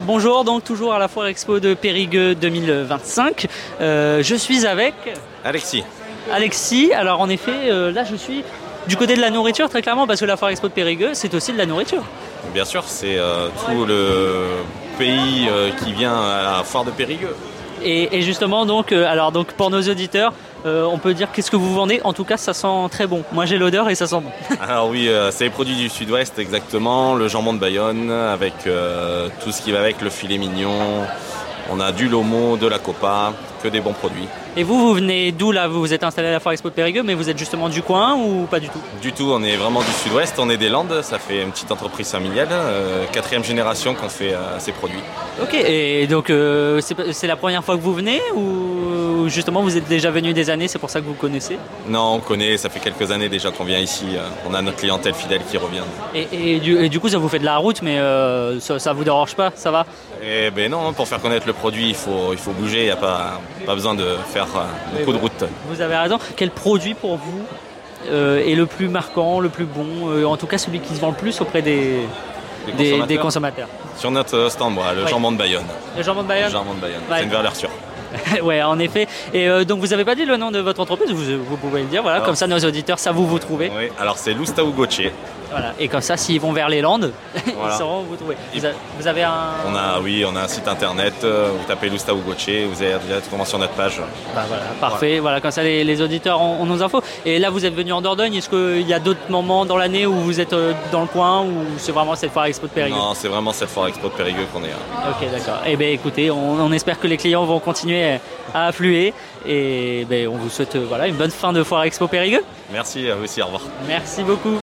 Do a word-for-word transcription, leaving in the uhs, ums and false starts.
Bonjour, donc toujours à la Foire Expo de Périgueux deux mille vingt-cinq. Euh, je suis avec Alexis. Alexis. Alors en effet, euh, là je suis du côté de la nourriture très clairement parce que la Foire Expo de Périgueux c'est aussi de la nourriture. Bien sûr, c'est euh, tout le pays euh, qui vient à la Foire de Périgueux. Et, et justement donc, euh, alors donc pour nos auditeurs, euh, on peut dire qu'est-ce que vous vendez. En tout cas, ça sent très bon. Moi j'ai l'odeur et ça sent bon. Alors oui, euh, c'est les produits du Sud-Ouest exactement, le jambon de Bayonne avec euh, tout ce qui va avec, le filet mignon. On a du lomo, de la copa, que des bons produits. Et vous, vous venez d'où là? Vous vous êtes installé à la Foire Expo de Périgueux, mais vous êtes justement du coin ou pas du tout? Du tout, on est vraiment du Sud-Ouest, on est des Landes, ça fait une petite entreprise familiale, euh, quatrième génération qu'on fait euh, ces produits. Ok, et donc euh, c'est, c'est la première fois que vous venez ou justement vous êtes déjà venu des années, c'est pour ça que vous connaissez? Non, on connaît, ça fait quelques années déjà qu'on vient ici, euh, on a notre clientèle fidèle qui revient. Et, et, du, et du coup ça vous fait de la route, mais euh, ça, ça vous dérange pas, ça va? Eh ben non, pour faire connaître le produit, il faut, il faut bouger, il n'y a pas, pas besoin de faire euh, beaucoup oui, de route. Vous avez raison. Quel produit pour vous euh, est le plus marquant, le plus bon, euh, en tout cas celui qui se vend le plus auprès des, Des des, consommateurs. des consommateurs? Sur notre stand, voilà, le Oui. jambon de Bayonne. Le jambon de Bayonne? Le jambon de Bayonne, Ouais. c'est une valeur sûre. Ouais, en effet. Et euh, donc vous n'avez pas dit le nom de votre entreprise, vous, vous pouvez le dire, voilà, Alors, comme ça nos auditeurs savent où vous trouver. Oui, alors c'est Lustau Goche. Voilà. Et comme ça, s'ils vont vers les Landes, Voilà. ils sauront où vous trouver. Vous, a- vous avez un. On a, oui, on a un site internet, euh, vous tapez Lustau Goche, vous allez directement sur notre page. Bah voilà, parfait. Voilà, comme ça les, les auditeurs ont, ont nos infos. Et là, vous êtes venu en Dordogne. Est-ce qu'il y a d'autres moments dans l'année où vous êtes euh, dans le coin ou c'est vraiment cette Foire Expo de Périgueux? Non, c'est vraiment cette Foire Expo de Périgueux qu'on est. euh, Ok, d'accord. Eh bien, écoutez, on, on espère que les clients vont continuer à affluer. Et ben, on vous souhaite euh, voilà, une bonne fin de Foire Expo Périgueux. Merci à vous aussi, au revoir. Merci beaucoup.